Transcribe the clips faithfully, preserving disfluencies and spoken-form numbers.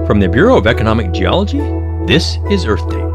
From the Bureau of Economic Geology, this is Earth Date.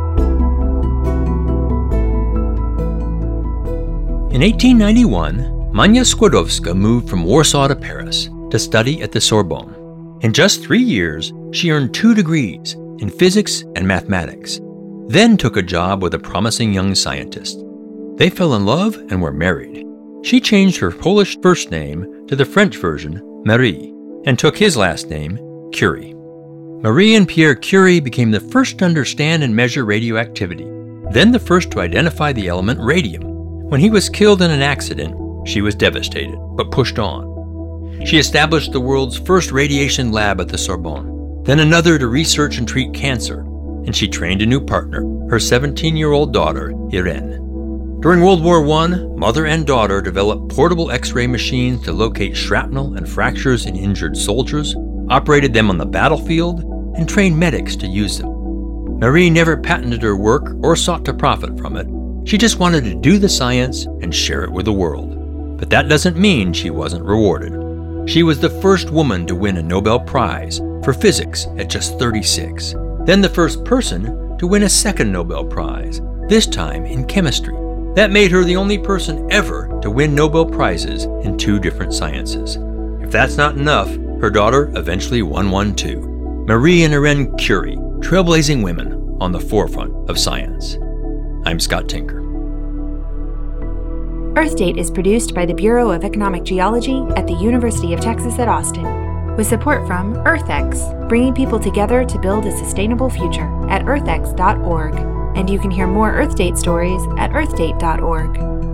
In eighteen ninety-one, Mania Skłodowska moved from Warsaw to Paris to study at the Sorbonne. In just three years, she earned two degrees in physics and mathematics, then took a job with a promising young scientist. They fell in love and were married. She changed her Polish first name to the French version, Marie, and took his last name, Curie. Marie and Pierre Curie became the first to understand and measure radioactivity, then the first to identify the element radium. When he was killed in an accident, she was devastated, but pushed on. She established the world's first radiation lab at the Sorbonne, then another to research and treat cancer, and she trained a new partner, her seventeen-year-old daughter, Irene. During World War One, mother and daughter developed portable X-ray machines to locate shrapnel and fractures in injured soldiers, operated them on the battlefield, and trained medics to use them. Marie never patented her work or sought to profit from it. She just wanted to do the science and share it with the world. But that doesn't mean she wasn't rewarded. She was the first woman to win a Nobel Prize for physics at just thirty-six, then the first person to win a second Nobel Prize, this time in chemistry. That made her the only person ever to win Nobel Prizes in two different sciences. If that's not enough, her daughter eventually won one too. Marie and Irene Curie, trailblazing women on the forefront of science. I'm Scott Tinker. Earth Date is produced by the Bureau of Economic Geology at the University of Texas at Austin, with support from EarthX, bringing people together to build a sustainable future at earth x dot org. And you can hear more Earth Date stories at earth date dot org.